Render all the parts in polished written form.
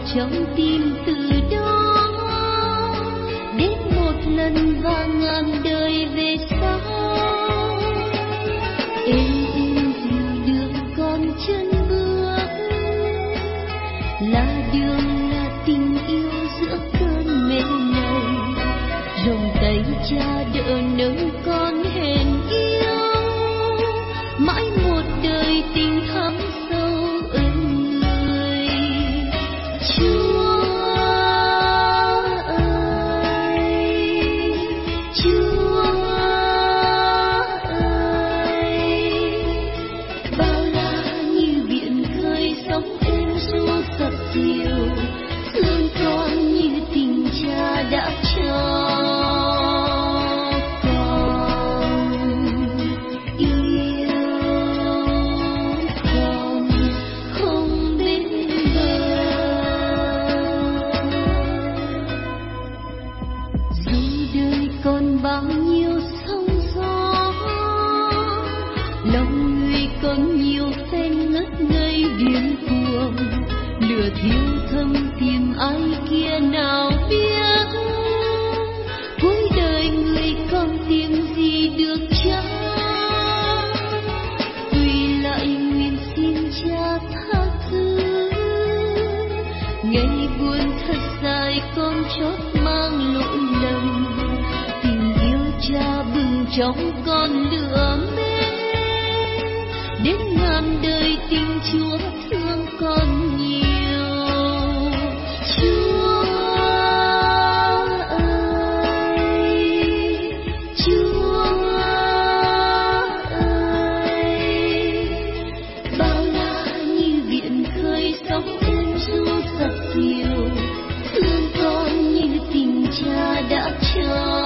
trong tim từ đó đến một lần và ngàn đời về sau. Em dìu đường con chân bước, là đường là tình yêu giữa cơn mê này. Rộng tay cha đỡ nâng con hẹn yêu, mãi một đời tình thắm sâu ơn người. Chúa ơi, Chúa ơi, bao la như biển khơi sóng êm ru dập dìu, thương con như tình cha đã cho. Bao nhiêu sóng gió, lòng người còn nhiều phen ngất ngây điên cuồng, lửa thiêu thâm tìm ai kia nào biết. Cuối đời người còn tìm gì được cha, quỳ lại nguyện xin cha tha thứ. Ngày buồn thật dài con chót mang lỗi lầm, cha bừng trong con lửa mến. Đến ngàn đời tình Chúa thương con nhiều. Chúa ơi, Chúa ơi, bao la như biển khơi sóng êm ru dập dìu, thương con như tình cha đã cho.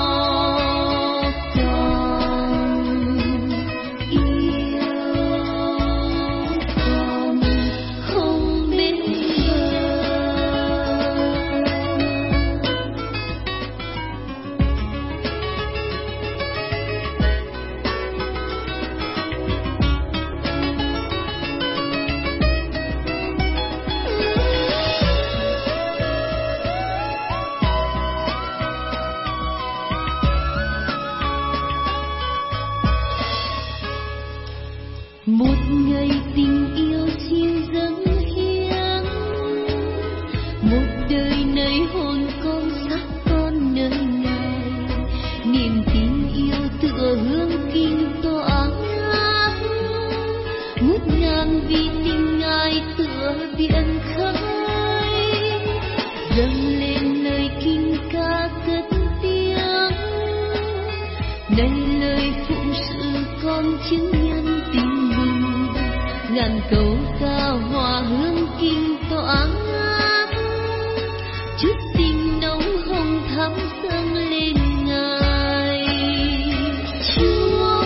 Một ngày tình yêu xin dâng hiến, một đời này hồn con xác con nơi Ngài. Niềm tin yêu tựa hương kinh tỏa ngát, ngút ngàn vì tình Ngài tựa biển khơi. Dâng lên lời kinh ca cất tiếng, đây lời phụng sự con chứng nhân tình. Ngàn câu ca hòa hương kinh tỏa ngát, chút tình nồng hồng thắm dâng lên Ngài. Chúa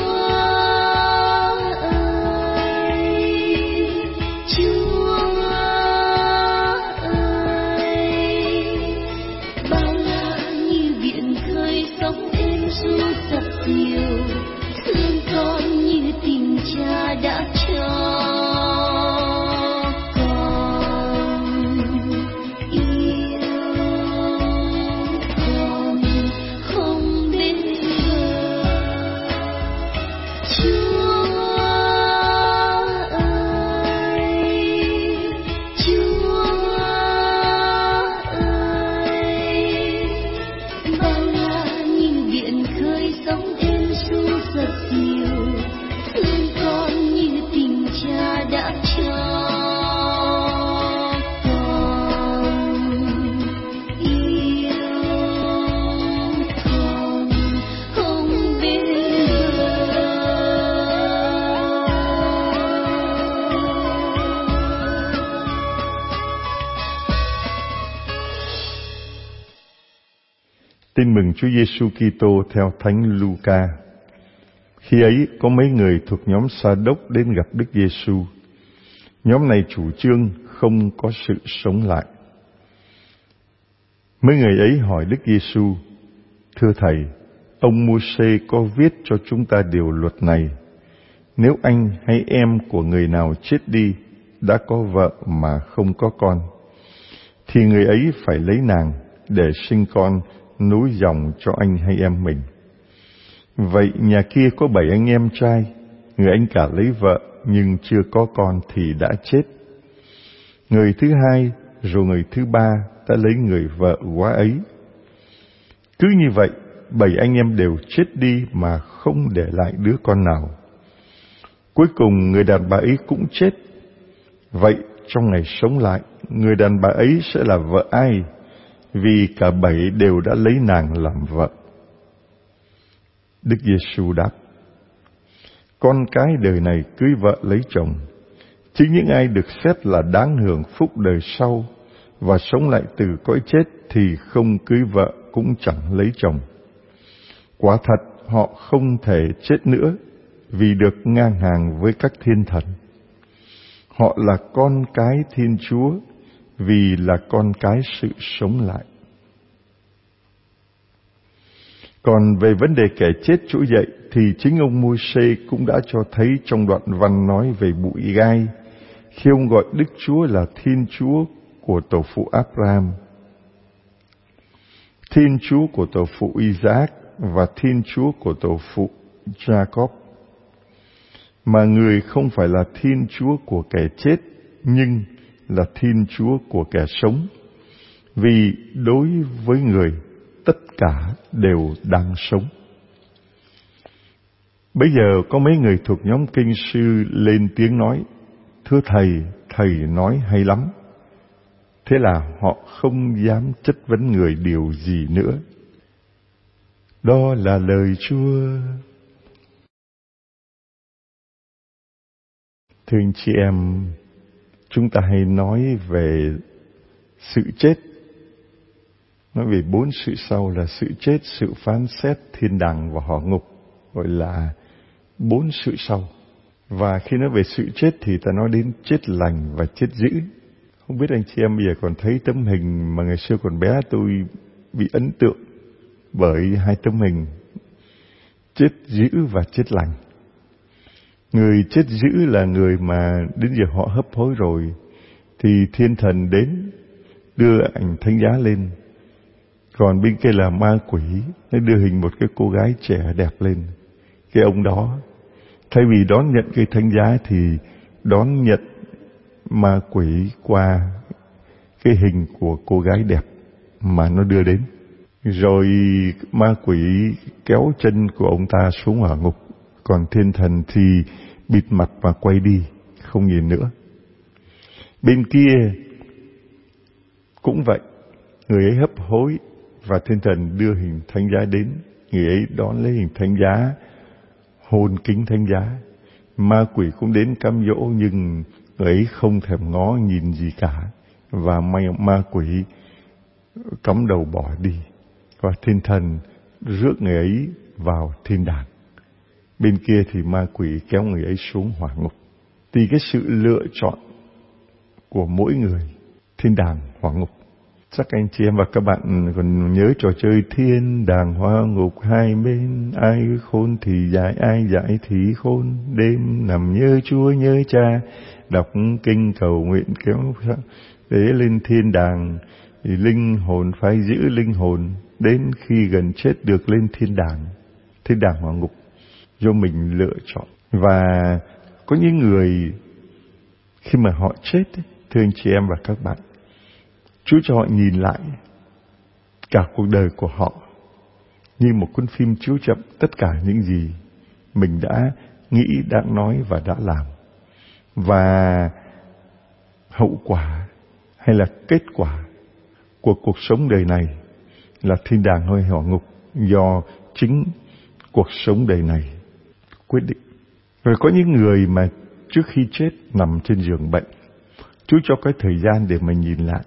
ơi, Chúa ơi, bao la như biển khơi sóng êm ru dập dìu, thương con như tình cha đã cho. Tin mừng Chúa Giêsu Kitô theo Thánh Luca. Khi ấy có mấy người thuộc nhóm Sa-đốc đến gặp Đức Giêsu. Nhóm này chủ trương không có sự sống lại. Mấy người ấy hỏi Đức Giêsu: Thưa Thầy, ông Mô-sê có viết cho chúng ta điều luật này: nếu anh hay em của người nào chết đi, đã có vợ mà không có con, thì người ấy phải lấy nàng để sinh con nối dòng cho anh hay em mình. Vậy nhà kia có 7 anh em trai, người anh cả lấy vợ nhưng chưa có con thì đã chết. Người thứ hai rồi người thứ ba đã lấy người vợ quá ấy. Cứ như vậy, 7 anh em đều chết đi mà không để lại đứa con nào. Cuối cùng người đàn bà ấy cũng chết. Vậy trong ngày sống lại, người đàn bà ấy sẽ là vợ ai? Vì cả 7 đều đã lấy nàng làm vợ. Đức Giêsu đáp: con cái đời này cưới vợ lấy chồng, chứ những ai được xét là đáng hưởng phúc đời sau và sống lại từ cõi chết thì không cưới vợ cũng chẳng lấy chồng. Quả thật họ không thể chết nữa, vì được ngang hàng với các thiên thần. Họ là con cái Thiên Chúa, vì là con cái sự sống lại. Còn về vấn đề kẻ chết trỗi dậy thì chính ông Môi-se cũng đã cho thấy trong đoạn văn nói về bụi gai, khi ông gọi Đức Chúa là Thiên Chúa của tổ phụ Abraham, Thiên Chúa của tổ phụ Isaac và Thiên Chúa của tổ phụ Jacob. Mà người không phải là Thiên Chúa của kẻ chết, nhưng là Thiên Chúa của kẻ sống. Vì đối với người, tất cả đều đang sống. Bây giờ có mấy người thuộc nhóm kinh sư lên tiếng nói: thưa thầy, thầy nói hay lắm. Thế là họ không dám chất vấn người điều gì nữa. Đó là lời Chúa. Thưa anh chị em, chúng ta hay nói về sự chết, nói về 4 sự sau là sự chết, sự phán xét, thiên đàng và hỏa ngục, gọi là 4 sự sau. Và khi nói về sự chết thì ta nói đến chết lành và chết dữ. Không biết anh chị em bây giờ còn thấy tấm hình mà ngày xưa còn bé tôi bị ấn tượng bởi 2 tấm hình: chết dữ và chết lành. Người chết dữ là người mà đến giờ họ hấp hối rồi thì thiên thần đến đưa ảnh thánh giá lên. Còn bên kia là ma quỷ, nó đưa hình một cái cô gái trẻ đẹp lên. Cái ông đó thay vì đón nhận cái thánh giá thì đón nhận ma quỷ qua cái hình của cô gái đẹp mà nó đưa đến. Rồi ma quỷ kéo chân của ông ta xuống hỏa ngục, còn thiên thần thì bịt mặt và quay đi, không nhìn nữa. Bên kia cũng vậy, người ấy hấp hối và thiên thần đưa hình thánh giá đến. Người ấy đón lấy hình thánh giá, hôn kính thánh giá. Ma quỷ cũng đến cám dỗ, nhưng người ấy không thèm ngó nhìn gì cả, và ma quỷ cắm đầu bỏ đi. Và thiên thần rước người ấy vào thiên đàng. Bên kia thì ma quỷ kéo người ấy xuống hỏa ngục. Thì cái sự lựa chọn của mỗi người, thiên đàng, hỏa ngục. Chắc anh chị em và các bạn còn nhớ trò chơi thiên đàng hỏa ngục hai bên, ai khôn thì giải, ai giải thì khôn. Đêm nằm nhớ Chúa nhớ Cha, đọc kinh cầu nguyện kéo để lên thiên đàng. Thì linh hồn phải giữ linh hồn đến khi gần chết được lên thiên đàng hỏa ngục do mình lựa chọn. Và có những người khi mà họ chết, thưa anh chị em và các bạn, Chúa cho họ nhìn lại cả cuộc đời của họ như một cuốn phim chiếu chậm, tất cả những gì mình đã nghĩ, đã nói và đã làm. Và hậu quả hay là kết quả của cuộc sống đời này là thiên đàng hay hỏa ngục do chính cuộc sống đời này quyết định. Rồi có những người mà trước khi chết nằm trên giường bệnh, Chúa cho cái thời gian để mà nhìn lại.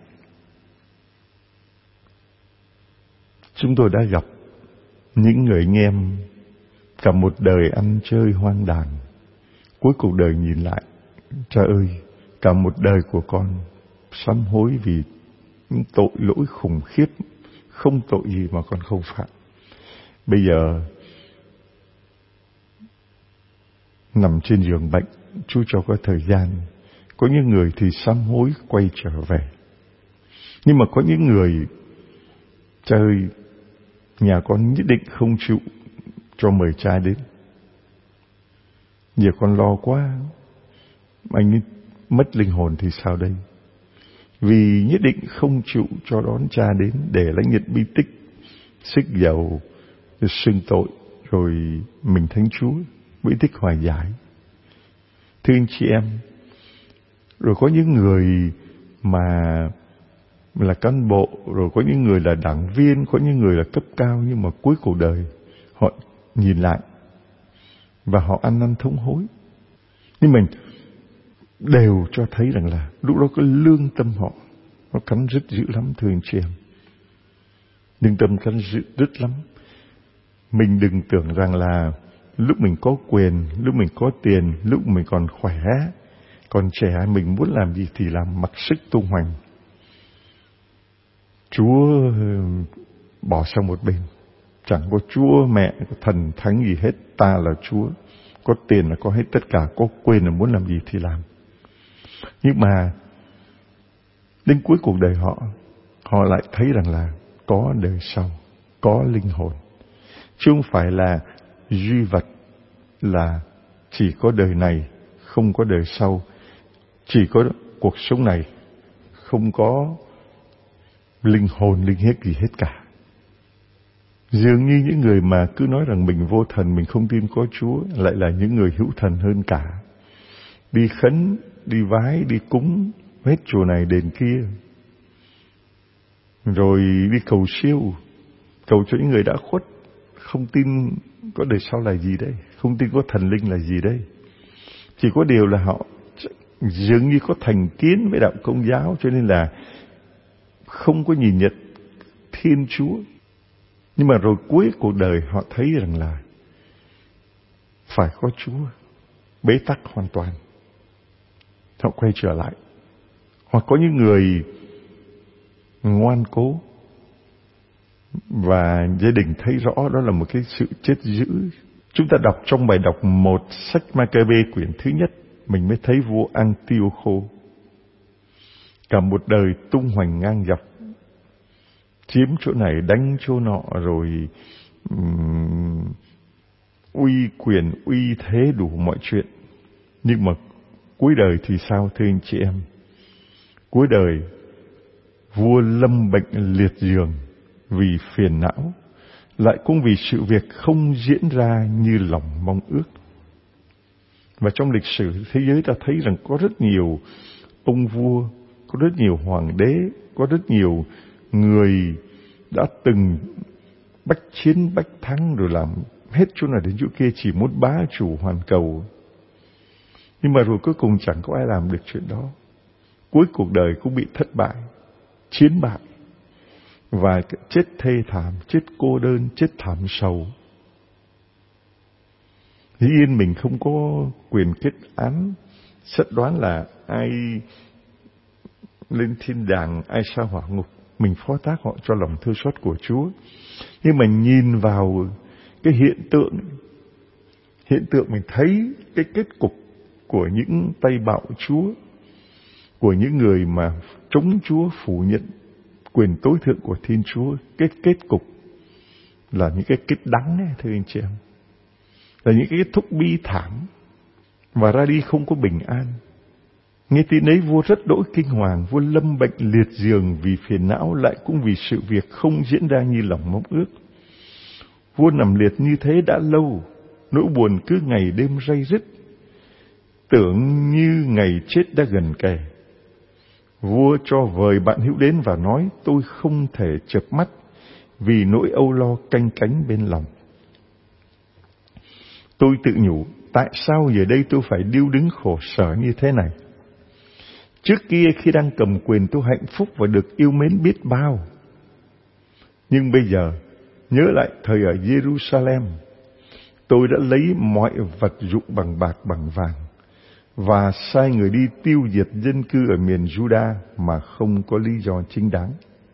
Chúng tôi đã gặp những người anh em cả một đời ăn chơi hoang đàn, cuối cuộc đời nhìn lại, cha ơi, cả một đời của con sám hối vì những tội lỗi khủng khiếp, không tội gì mà con không phạm. Bây giờ nằm trên giường bệnh, Chúa cho có thời gian. Có những người thì sám hối quay trở về. Nhưng mà có những người, cha ơi, nhà con nhất định không chịu cho mời cha đến. Giờ con lo quá, anh ấy mất linh hồn thì sao đây? Vì nhất định không chịu cho đón cha đến để lãnh nhận bi tích, xức dầu, xưng tội, rồi mình thánh Chúa, bi tích hòa giải. Thưa anh chị em, rồi có những người mà là cán bộ, rồi có những người là đảng viên, có những người là cấp cao, nhưng mà cuối cuộc đời họ nhìn lại và họ ăn năn thống hối. Nhưng mình đều cho thấy rằng là lúc đó cái lương tâm họ nó cắn rứt dữ lắm, thưa anh chị em. Lương tâm cắn rứt lắm. Mình đừng tưởng rằng là lúc mình có quyền, lúc mình có tiền, lúc mình còn khỏe, còn trẻ, mình muốn làm gì thì làm, mặc sức tung hoành. Chúa bỏ sang một bên. Chẳng có Chúa, mẹ, thần thánh gì hết. Ta là Chúa. Có tiền là có hết tất cả. Có quyền là muốn làm gì thì làm. Nhưng mà đến cuối cuộc đời họ lại thấy rằng là có đời sau, có linh hồn. Chứ không phải là duy vật, là chỉ có đời này, không có đời sau. Chỉ có cuộc sống này, không có linh hồn, linh hiếp gì hết cả. Dường như những người mà cứ nói rằng mình vô thần, mình không tin có Chúa, lại là những người hữu thần hơn cả. Đi khấn, đi vái, đi cúng hết chùa này đền kia, rồi đi cầu siêu, cầu cho những người đã khuất. Không tin có đời sau là gì đây, không tin có thần linh là gì đây. Chỉ có điều là họ dường như có thành kiến với đạo Công giáo, cho nên là không có nhìn nhận Thiên Chúa. Nhưng mà rồi cuối cuộc đời họ thấy rằng là phải có Chúa, bế tắc hoàn toàn. Họ quay trở lại. Hoặc có những người ngoan cố và gia đình thấy rõ đó là một cái sự chết dữ. Chúng ta đọc trong bài đọc 1 sách Ma-ca-bê quyển thứ nhất, mình mới thấy vua Antioco cả một đời tung hoành ngang dọc, chiếm chỗ này đánh chỗ nọ, rồi uy quyền uy thế đủ mọi chuyện. Nhưng mà cuối đời thì sao, thưa anh chị em? Cuối đời vua lâm bệnh liệt giường vì phiền não, lại cũng vì sự việc không diễn ra như lòng mong ước. Và trong lịch sử thế giới ta thấy rằng có rất nhiều ông vua, có rất nhiều hoàng đế, có rất nhiều người đã từng bách chiến bách thắng, rồi làm hết chỗ này đến chỗ kia, chỉ muốn bá chủ hoàn cầu. Nhưng mà rồi cuối cùng chẳng có ai làm được chuyện đó. Cuối cuộc đời cũng bị thất bại, chiến bại, và chết thê thảm, chết cô đơn, chết thảm sầu. Dĩ nhiên mình không có quyền kết án, xét đoán là ai lên thiên đàng, ai sa hỏa ngục. Mình phó thác họ cho lòng thương xót của Chúa. Nhưng mà nhìn vào cái hiện tượng mình thấy cái kết cục của những tay bạo Chúa, của những người mà chống Chúa, phủ nhận quyền tối thượng của Thiên Chúa. Kết cục là những cái kết đắng ấy, thưa anh chị em, là những cái kết thúc bi thảm, và ra đi không có bình an. Nghe tin ấy vua rất đỗi kinh hoàng, vua lâm bệnh liệt giường vì phiền não, lại cũng vì sự việc không diễn ra như lòng mong ước. Vua nằm liệt như thế đã lâu, nỗi buồn cứ ngày đêm ray rứt, tưởng như ngày chết đã gần kề. Vua cho vời bạn hữu đến và nói: tôi không thể chợp mắt vì nỗi âu lo canh cánh bên lòng. Tôi tự nhủ, tại sao giờ đây tôi phải điêu đứng khổ sở như thế này? Trước kia khi đang cầm quyền tôi hạnh phúc và được yêu mến biết bao. Nhưng bây giờ, nhớ lại thời ở Jerusalem, tôi đã lấy mọi vật dụng bằng bạc bằng vàng và sai người đi tiêu diệt dân cư ở miền Juda mà không có lý do chính đáng.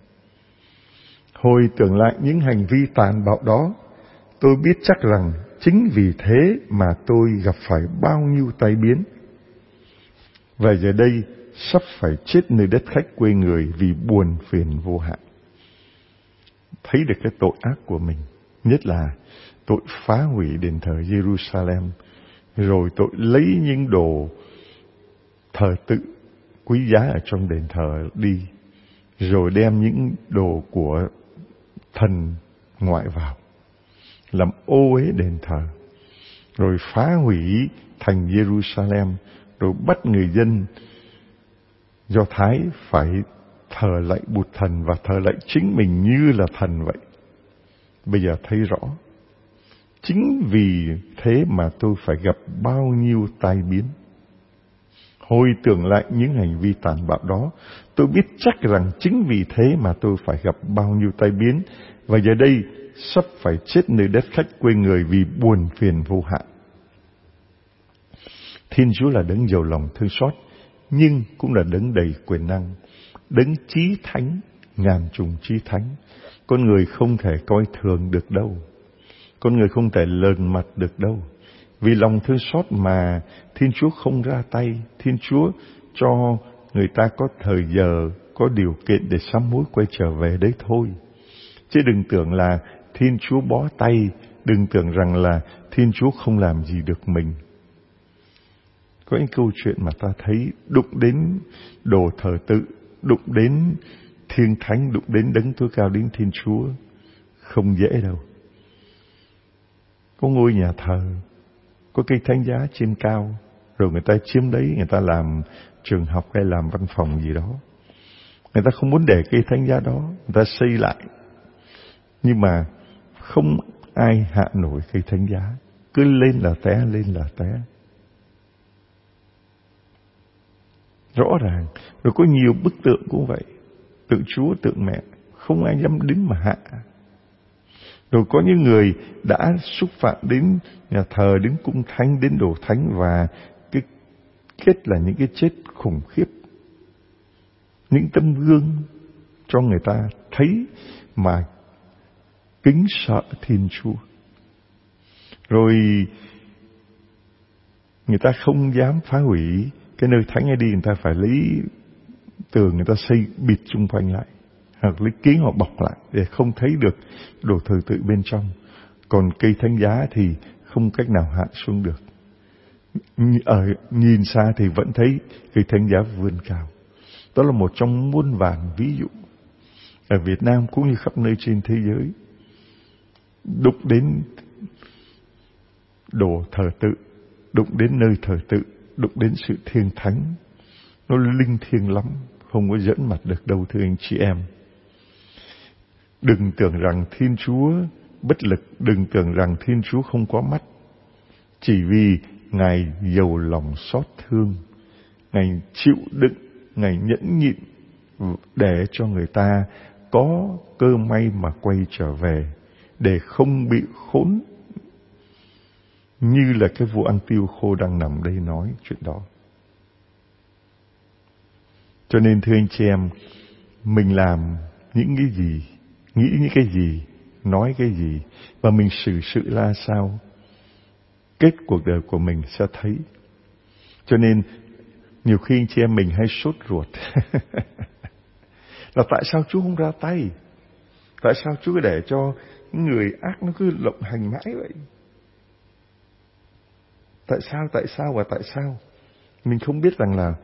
Hồi tưởng lại những hành vi tàn bạo đó, tôi biết chắc rằng chính vì thế mà tôi gặp phải bao nhiêu tai biến. Và giờ đây, sắp phải chết nơi đất khách quê người vì buồn phiền vô hạn. Thấy được cái tội ác của mình, nhất là tội phá hủy đền thờ Jerusalem, rồi tội lấy những đồ thờ tự quý giá ở trong đền thờ đi, rồi đem những đồ của thần ngoại vào, làm ô uế đền thờ, rồi phá hủy thành Jerusalem, rồi bắt người dân Do Thái phải thờ lạy Bụt thần và thờ lạy chính mình như là thần vậy. Bây giờ thấy rõ, chính vì thế mà tôi phải gặp bao nhiêu tai biến. Hồi tưởng lại những hành vi tàn bạo đó, tôi biết chắc rằng chính vì thế mà tôi phải gặp bao nhiêu tai biến, và giờ đây sắp phải chết nơi đất khách quê người vì buồn phiền vô hạn. Thiên Chúa là đấng giàu lòng thương xót, nhưng cũng là đấng đầy quyền năng, đấng chí thánh, ngàn trùng chí thánh. Con người không thể coi thường được đâu, con người không thể lờn mặt được đâu. Vì lòng thương xót mà Thiên Chúa không ra tay. Thiên Chúa cho người ta có thời giờ, có điều kiện để sám hối quay trở về đấy thôi. Chứ đừng tưởng là Thiên Chúa bó tay, đừng tưởng rằng là Thiên Chúa không làm gì được mình. Có những câu chuyện mà ta thấy đụng đến đồ thờ tự, đụng đến thiên thánh, đụng đến đấng tối cao, đến Thiên Chúa, không dễ đâu. Có ngôi nhà thờ, có cây thánh giá trên cao, rồi người ta chiếm đấy, người ta làm trường học hay làm văn phòng gì đó. Người ta không muốn để cây thánh giá đó, người ta xây lại. Nhưng mà không ai hạ nổi cây thánh giá, cứ lên là té, lên là té. Rõ ràng. Rồi có nhiều bức tượng cũng vậy, tượng Chúa, tượng mẹ, không ai dám đứng mà hạ. Rồi có những người đã xúc phạm đến nhà thờ, đến cung thánh, đến đồ thánh, và cái kết là những cái chết khủng khiếp. Những tấm gương cho người ta thấy mà kính sợ Thiên Chúa. Rồi người ta không dám phá hủy cái nơi thánh ấy đi, người ta phải lấy tường người ta xây bịt xung quanh lại, hoặc lấy kính họ bọc lại để không thấy được đồ thờ tự bên trong. Còn cây thánh giá thì không cách nào hạ xuống được. Ở nhìn xa thì vẫn thấy cây thánh giá vươn cao. Đó là một trong muôn vàn ví dụ ở Việt Nam cũng như khắp nơi trên thế giới. Đụng đến đồ thờ tự, đụng đến nơi thờ tự, đụng đến sự thiêng thánh, nó linh thiêng lắm, không có giỡn mặt được đâu thưa anh chị em. Đừng tưởng rằng Thiên Chúa bất lực, đừng tưởng rằng Thiên Chúa không có mắt. Chỉ vì Ngài giàu lòng xót thương, Ngài chịu đựng, Ngài nhẫn nhịn để cho người ta có cơ may mà quay trở về, để không bị khốn như là cái vua ăn tiêu khô đang nằm đây nói chuyện đó. Cho nên thưa anh chị em, mình làm những cái gì, nghĩ những cái gì, nói cái gì, và mình xử sự ra sao, kết cuộc đời của mình sẽ thấy. Cho nên nhiều khi anh chị em mình hay sốt ruột là tại sao Chúa không ra tay? Tại sao Chúa cứ để cho người ác nó cứ lộng hành mãi vậy? Tại sao? Mình không biết rằng là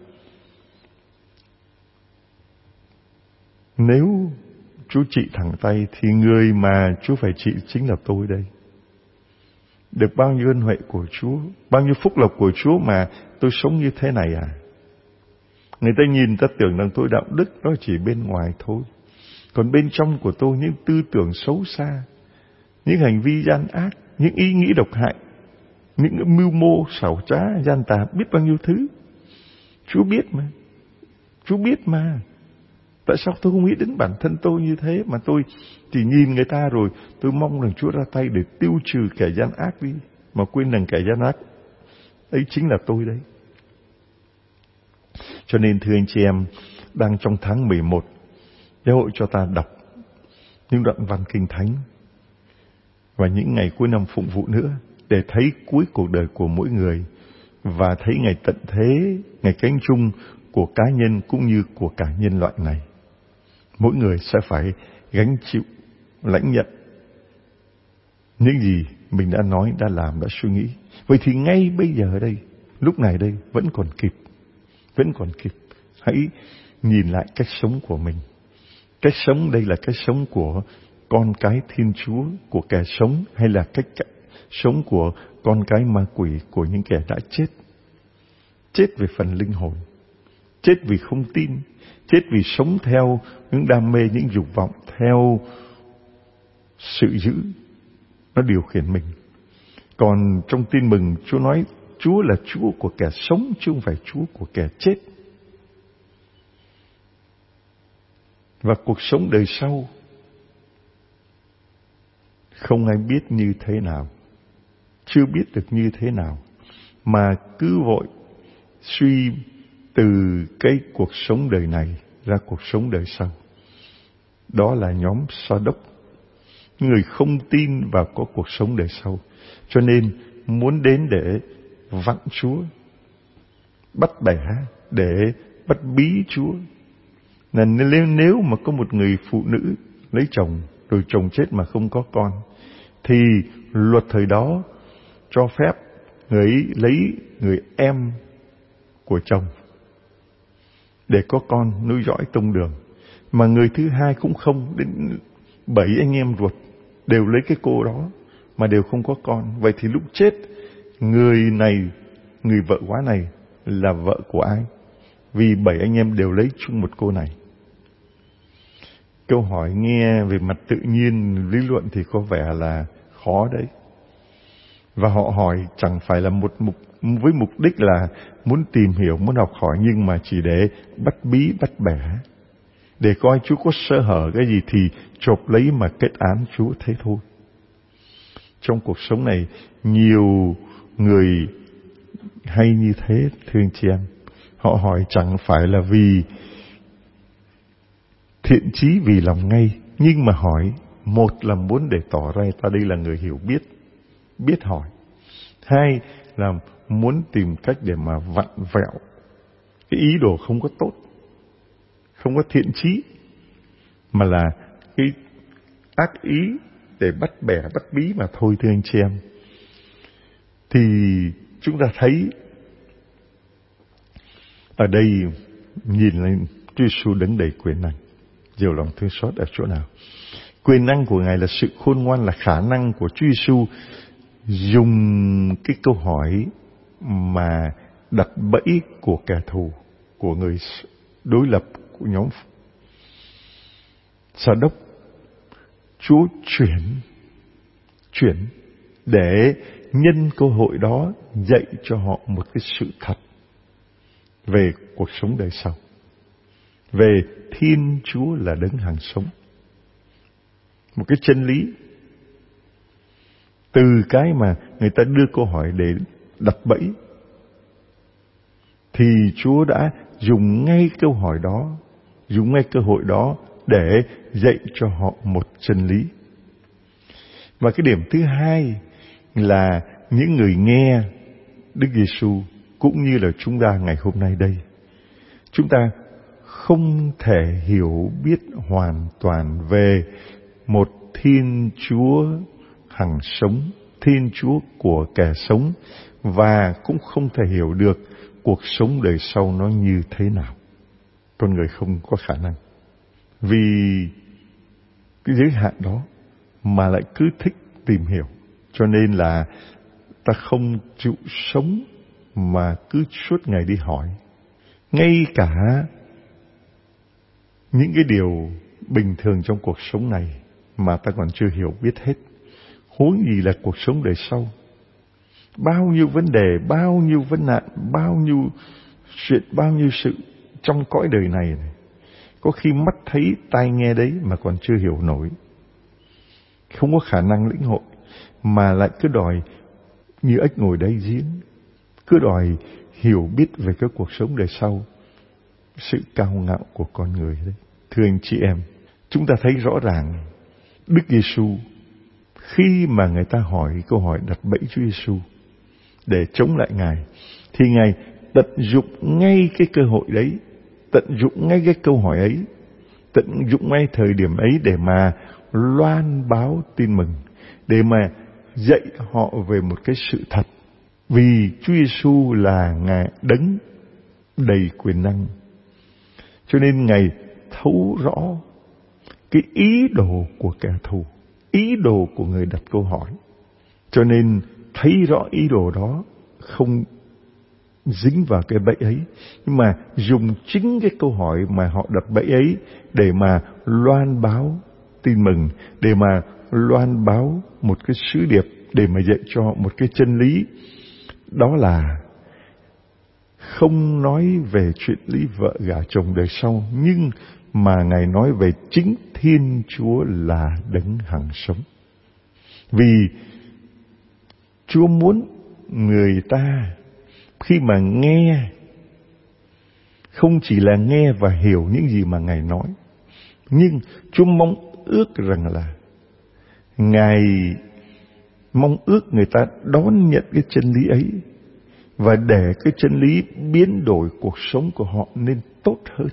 nếu Chúa trị thẳng tay thì người mà Chúa phải trị chính là tôi đây. Được bao nhiêu ân huệ của Chúa, bao nhiêu phúc lộc của Chúa mà tôi sống như thế này à? Người ta nhìn ta tưởng rằng tôi đạo đức, nó chỉ bên ngoài thôi. Còn bên trong của tôi những tư tưởng xấu xa, những hành vi gian ác, những ý nghĩ độc hại, những mưu mô xảo trá, gian tà, biết bao nhiêu thứ. Chúa biết mà. Tại sao tôi không nghĩ đến bản thân tôi như thế, mà tôi chỉ nhìn người ta rồi tôi mong rằng Chúa ra tay để tiêu trừ kẻ gian ác đi, mà quên rằng kẻ gian ác ấy chính là tôi đấy. Cho nên thưa anh chị em, đang trong tháng 11, giáo hội cho ta đọc những đoạn văn kinh thánh và những ngày cuối năm phụng vụ nữa, để thấy cuối cuộc đời của mỗi người và thấy ngày tận thế, ngày cánh chung của cá nhân cũng như của cả nhân loại này. Mỗi người sẽ phải gánh chịu, lãnh nhận những gì mình đã nói, đã làm, đã suy nghĩ. Vậy thì ngay bây giờ đây, lúc này đây, vẫn còn kịp. Vẫn còn kịp. Hãy nhìn lại cách sống của mình. Cách sống đây là cách sống của con cái Thiên Chúa, của kẻ sống, hay là cách sống của con cái ma quỷ, của những kẻ đã chết. Chết về phần linh hồn, chết vì không tin, chết vì sống theo những đam mê, những dục vọng, theo sự dữ nó điều khiển mình. Còn trong Tin Mừng, Chúa nói Chúa là Chúa của kẻ sống, chứ không phải Chúa của kẻ chết. Và cuộc sống đời sau không ai biết như thế nào, chưa biết được như thế nào, mà cứ vội suy từ cái cuộc sống đời này ra cuộc sống đời sau. Đó là nhóm Sa-đốc, người không tin vào có cuộc sống đời sau, cho nên muốn đến để vặn Chúa, bắt bẻ, để bắt bí Chúa. Là nếu mà có một người phụ nữ lấy chồng rồi chồng chết mà không có con, thì luật thời đó cho phép người ấy lấy người em của chồng để có con nối dõi tông đường. Mà người thứ hai cũng không, đến 7 anh em ruột đều lấy cái cô đó mà đều không có con. Vậy thì lúc chết, người này, người vợ quá này là vợ của ai? Vì 7 anh em đều lấy chung một cô này. Câu hỏi nghe về mặt tự nhiên, lý luận thì có vẻ là khó đấy. Và họ hỏi chẳng phải là với mục đích là muốn tìm hiểu, muốn học hỏi, nhưng mà chỉ để bắt bí, bắt bẻ, để coi Chúa có sơ hở cái gì thì chộp lấy mà kết án Chúa, thế thôi. Trong cuộc sống này, nhiều người hay như thế, thưa anh chị em. Họ hỏi chẳng phải là vì thiện chí, vì lòng ngay, nhưng mà hỏi, một là muốn để tỏ ra ta đây là người hiểu biết, biết hỏi. Hai là muốn tìm cách để mà vặn vẹo cái ý đồ không có tốt, không có thiện chí, mà là cái ác ý để bắt bẻ, bắt bí mà thôi, thưa anh chị em. Thì chúng ta thấy ở đây nhìn lên Chúa Giêsu đấng đầy quyền năng, giàu lòng thương xót ở chỗ nào? Quyền năng của Ngài là sự khôn ngoan, là khả năng của Chúa Giêsu dùng cái câu hỏi mà đặt bẫy của kẻ thù, của người đối lập, của nhóm Sa-đốc. Chúa chuyển để nhân cơ hội đó dạy cho họ một cái sự thật về cuộc sống đời sau, về Thiên Chúa là đấng hằng sống. Một cái chân lý từ cái mà người ta đưa câu hỏi để đặt bẫy, thì Chúa đã dùng ngay câu hỏi đó, dùng ngay cơ hội đó để dạy cho họ một chân lý. Và cái điểm thứ hai là những người nghe Đức Giêsu cũng như là chúng ta ngày hôm nay đây, chúng ta không thể hiểu biết hoàn toàn về một Thiên Chúa hằng sống, Thiên Chúa của kẻ sống, và cũng không thể hiểu được cuộc sống đời sau nó như thế nào. Con người không có khả năng, vì cái giới hạn đó mà lại cứ thích tìm hiểu, cho nên là ta không chịu sống mà cứ suốt ngày đi hỏi. Ngay cả những cái điều bình thường trong cuộc sống này mà ta còn chưa hiểu biết hết, huống gì là cuộc sống đời sau. Bao nhiêu vấn đề, bao nhiêu vấn nạn, bao nhiêu chuyện, bao nhiêu sự trong cõi đời này, có khi mắt thấy tai nghe đấy mà còn chưa hiểu nổi, không có khả năng lĩnh hội, mà lại cứ đòi như ếch ngồi đáy giếng, cứ đòi hiểu biết về cái cuộc sống đời sau. Sự cao ngạo của con người đấy. Thưa anh chị em, chúng ta thấy rõ ràng Đức Giêsu khi mà người ta hỏi câu hỏi đặt bẫy Chúa Giêsu để chống lại Ngài, thì Ngài tận dụng ngay cái cơ hội đấy tận dụng ngay cái câu hỏi ấy, tận dụng ngay thời điểm ấy để mà loan báo tin mừng, để mà dạy họ về một cái sự thật. Vì Chúa Giêsu là Ngài đấng đầy quyền năng, cho nên Ngài thấu rõ cái ý đồ của kẻ thù, ý đồ của người đặt câu hỏi. Cho nên thấy rõ ý đồ đó, không dính vào cái bẫy ấy, nhưng mà dùng chính cái câu hỏi mà họ đặt bẫy ấy để mà loan báo tin mừng, để mà loan báo một cái sứ điệp, để mà dạy cho họ một cái chân lý. Đó là không nói về chuyện lý vợ gả chồng đời sau, nhưng mà Ngài nói về chính Thiên Chúa là đấng hằng sống. Vì Chúa muốn người ta khi mà nghe, không chỉ là nghe và hiểu những gì mà Ngài nói, nhưng Chúa mong ước rằng là Ngài mong ước người ta đón nhận cái chân lý ấy, và để cái chân lý biến đổi cuộc sống của họ nên tốt hơn.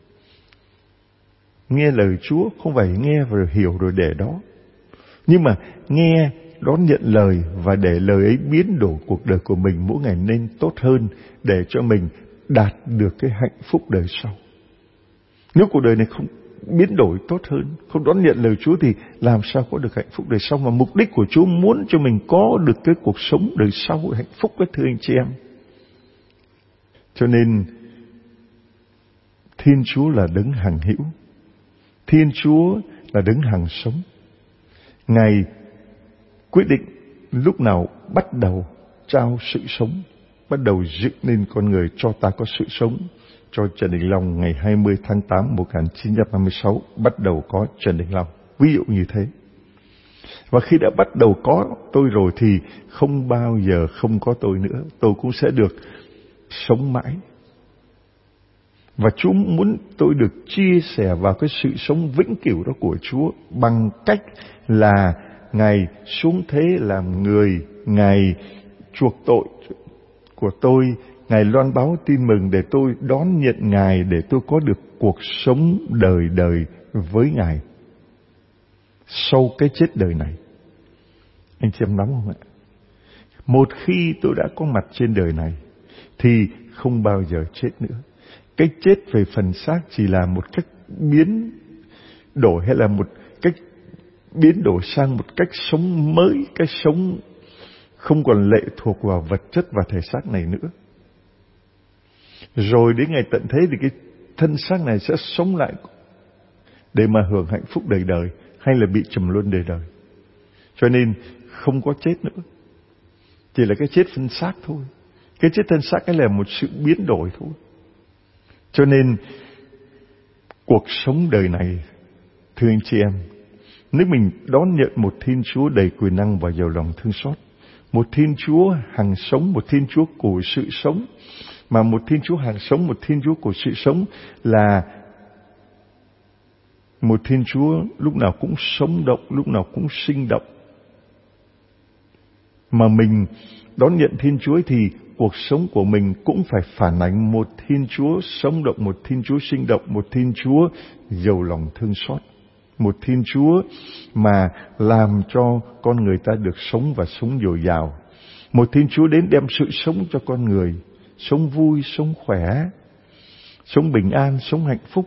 Nghe lời Chúa không phải nghe và hiểu rồi để đó, nhưng mà nghe, đón nhận lời và để lời ấy biến đổi cuộc đời của mình mỗi ngày nên tốt hơn, để cho mình đạt được cái hạnh phúc đời sau. Nếu cuộc đời này không biến đổi tốt hơn, không đón nhận lời Chúa thì làm sao có được hạnh phúc đời sau? Mà mục đích của Chúa muốn cho mình có được cái cuộc sống đời sau hạnh phúc, với thưa anh chị em. Cho nên Thiên Chúa là đấng hằng hữu, Thiên Chúa là đấng hằng sống. Ngài quyết định lúc nào bắt đầu trao sự sống, bắt đầu dựng nên con người cho ta có sự sống. Cho Trần Đình Long ngày 20 tháng 8 1956 bắt đầu có Trần Đình Long, ví dụ như thế. Và khi đã bắt đầu có tôi rồi thì không bao giờ không có tôi nữa, tôi cũng sẽ được sống mãi. Và Chúa muốn tôi được chia sẻ vào cái sự sống vĩnh cửu đó của Chúa bằng cách là Ngài xuống thế làm người, Ngài chuộc tội của tôi, Ngài loan báo tin mừng để tôi đón nhận Ngài, để tôi có được cuộc sống đời đời với Ngài sau cái chết đời này. Anh chị em nắm không ạ? Một khi tôi đã có mặt trên đời này thì không bao giờ chết nữa. Cái chết về phần xác chỉ là một cách biến đổi, hay là một cách biến đổi sang một cách sống mới, cách sống không còn lệ thuộc vào vật chất và thể xác này nữa. Rồi đến ngày tận thế thì cái thân xác này sẽ sống lại để mà hưởng hạnh phúc đời đời, hay là bị trầm luân đời đời. Cho nên không có chết nữa, chỉ là cái chết thân xác thôi. Cái chết thân xác ấy là một sự biến đổi thôi. Cho nên cuộc sống đời này, thưa anh chị em, nếu mình đón nhận một Thiên Chúa đầy quyền năng và giàu lòng thương xót, một Thiên Chúa hằng sống, một Thiên Chúa của sự sống, mà một Thiên Chúa hằng sống, một Thiên Chúa của sự sống là một Thiên Chúa lúc nào cũng sống động, lúc nào cũng sinh động. Mà mình đón nhận Thiên Chúa thì cuộc sống của mình cũng phải phản ánh một Thiên Chúa sống động, một Thiên Chúa sinh động, một Thiên Chúa giàu lòng thương xót, một Thiên Chúa mà làm cho con người ta được sống và sống dồi dào, một Thiên Chúa đến đem sự sống cho con người, sống vui, sống khỏe, sống bình an, sống hạnh phúc.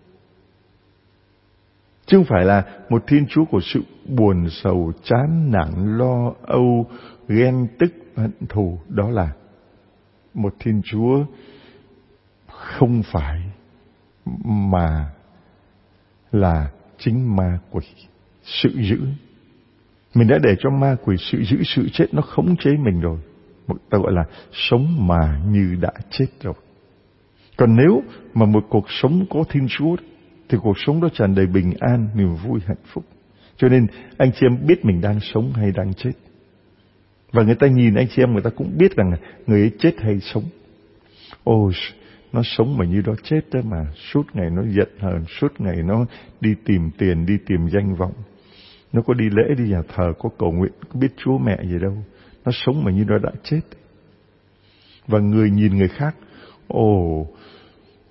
Chứ không phải là một Thiên Chúa của sự buồn sầu, chán nản, lo âu, ghen tức, hận thù. Đó là một Thiên Chúa không phải, mà là chính ma quỷ, sự dữ. Mình đã để cho ma quỷ, sự dữ, sự chết nó khống chế mình rồi. Ta gọi là sống mà như đã chết rồi. Còn nếu mà một cuộc sống có Thiên Chúa thì cuộc sống đó tràn đầy bình an, niềm vui, hạnh phúc. Cho nên anh chị em biết mình đang sống hay đang chết. Và người ta nhìn anh chị em, người ta cũng biết rằng người ấy chết hay sống. Ôi, nó sống mà như đó chết đó mà. Suốt ngày nó giận hờn, suốt ngày nó đi tìm tiền, đi tìm danh vọng. Nó có đi lễ, đi nhà thờ, có cầu nguyện, có biết Chúa mẹ gì đâu. Nó sống mà như đó đã chết. Và người nhìn người khác, ồ,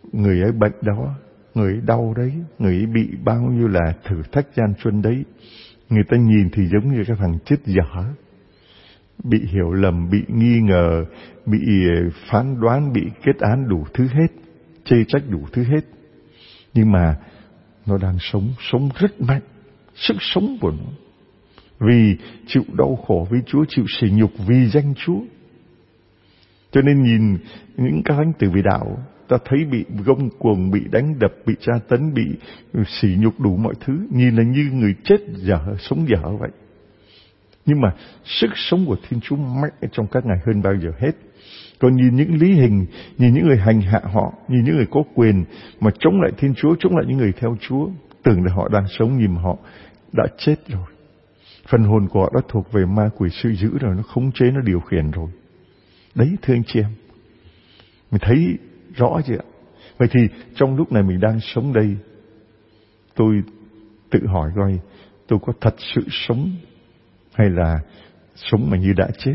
người ấy bệnh đó, người ấy đau đấy, người ấy bị bao nhiêu là thử thách gian truân đấy. Người ta nhìn thì giống như cái thằng chết dở, bị hiểu lầm, bị nghi ngờ, bị phán đoán, bị kết án đủ thứ hết, chê trách đủ thứ hết. Nhưng mà nó đang sống rất mạnh, sức sống của nó. Vì chịu đau khổ với Chúa, chịu sỉ nhục vì danh Chúa. Cho nên nhìn những các thánh tử vì đạo, ta thấy bị gông cuồng, bị đánh đập, bị tra tấn, bị sỉ nhục đủ mọi thứ, nhìn là như người chết dở, sống dở vậy. Nhưng mà sức sống của Thiên Chúa mạnh trong các ngài hơn bao giờ hết. Còn nhìn những lý hình, nhìn những người hành hạ họ, nhìn những người có quyền mà chống lại Thiên Chúa, chống lại những người theo Chúa, tưởng là họ đang sống nhưng mà họ đã chết rồi. Phần hồn của họ đã thuộc về ma quỷ sự dữ rồi, nó khống chế, nó điều khiển rồi. Đấy thưa anh chị em, mình thấy rõ chưa ạ? Vậy thì trong lúc này mình đang sống đây, tôi tự hỏi coi, tôi có thật sự sống hay là sống mà như đã chết?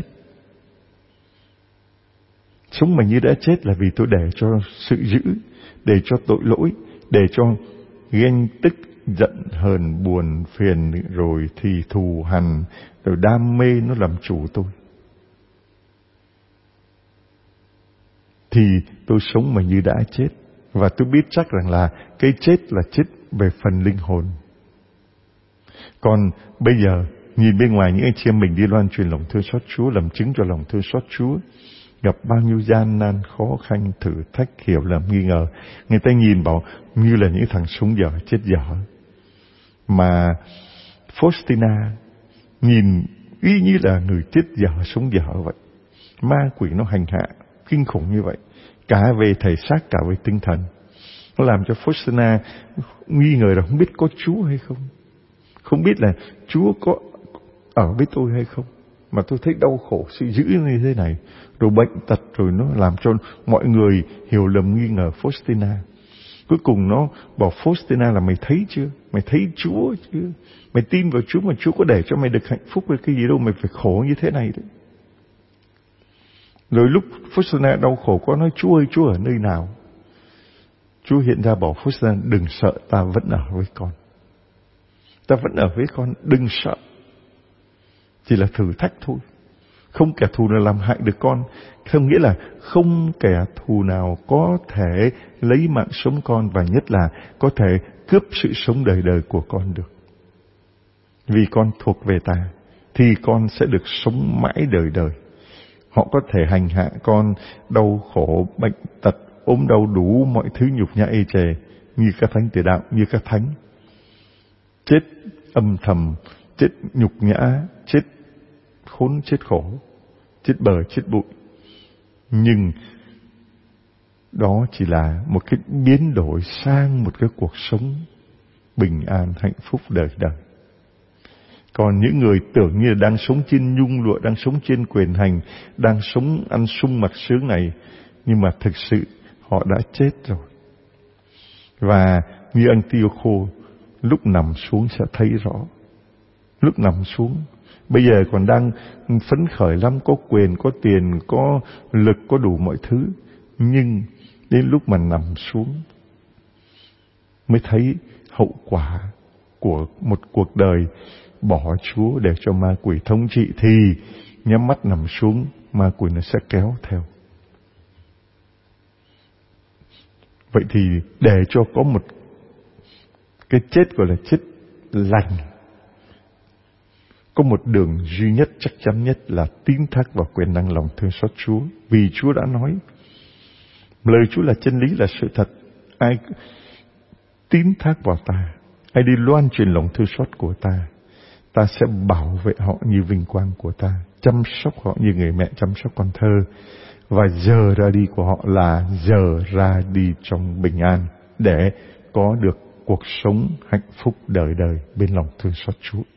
Sống mà như đã chết là vì tôi để cho sự dữ, để cho tội lỗi, để cho ghen tức, giận hờn, buồn phiền, rồi thì thù hằn, rồi đam mê nó làm chủ tôi. Thì tôi sống mà như đã chết. Và tôi biết chắc rằng là cái chết là chết về phần linh hồn. Còn bây giờ nhìn bên ngoài những anh chị em mình đi loan truyền lòng thương xót Chúa, làm chứng cho lòng thương xót Chúa, gặp bao nhiêu gian nan, khó khăn, thử thách, hiểu lầm, nghi ngờ. Người ta nhìn bảo như là những thằng sống dở, chết dở. Mà Faustina nhìn y như là người chết dở, sống dở vậy. Ma quỷ nó hành hạ kinh khủng như vậy, cả về thể xác, cả về tinh thần. Nó làm cho Faustina nghi ngờ là không biết có Chúa hay không, không biết là Chúa có ở với tôi hay không. Mà tôi thấy đau khổ, sự dữ như thế này, rồi bệnh tật, rồi nó làm cho mọi người hiểu lầm, nghi ngờ Faustina. Cuối cùng nó bảo Faustina là mày thấy chưa? Mày thấy Chúa chưa? Mày tin vào Chúa mà Chúa có để cho mày được hạnh phúc với cái gì đâu, mày phải khổ như thế này đấy. Rồi lúc Faustina đau khổ có nói Chúa ơi, Chúa ở nơi nào? Chúa hiện ra bảo Faustina đừng sợ, ta vẫn ở với con. Ta vẫn ở với con, đừng sợ. Chỉ là thử thách thôi. Không kẻ thù nào làm hại được con. Không nghĩa là không kẻ thù nào có thể lấy mạng sống con, và nhất là có thể cướp sự sống đời đời của con được. Vì con thuộc về ta thì con sẽ được sống mãi đời đời. Họ có thể hành hạ con, đau khổ, bệnh tật, ốm đau đủ mọi thứ nhục nhã ê chề, như các thánh tử đạo, như các thánh. Chết âm thầm, chết nhục nhã, chết khốn, chết khổ, chết bờ, chết bụi. Nhưng đó chỉ là một cái biến đổi sang một cái cuộc sống bình an, hạnh phúc đời đời. Còn những người tưởng như là đang sống trên nhung lụa, đang sống trên quyền hành, đang sống ăn sung mặc sướng này, nhưng mà thực sự họ đã chết rồi. Và như Antioco, lúc nằm xuống sẽ thấy rõ. Lúc nằm xuống, bây giờ còn đang phấn khởi lắm, có quyền, có tiền, có lực, có đủ mọi thứ. Nhưng đến lúc mà nằm xuống mới thấy hậu quả của một cuộc đời bỏ Chúa để cho ma quỷ thống trị, thì nhắm mắt nằm xuống, ma quỷ nó sẽ kéo theo. Vậy thì để cho có một cái chết gọi là chết lành, có một đường duy nhất, chắc chắn nhất là tín thác vào quyền năng lòng thương xót Chúa. Vì Chúa đã nói, lời Chúa là chân lý, là sự thật. Ai tín thác vào ta, ai đi loan truyền lòng thương xót của ta, ta sẽ bảo vệ họ như vinh quang của ta, chăm sóc họ như người mẹ chăm sóc con thơ. Và giờ ra đi của họ là giờ ra đi trong bình an, để có được cuộc sống hạnh phúc đời đời bên lòng thương xót Chúa.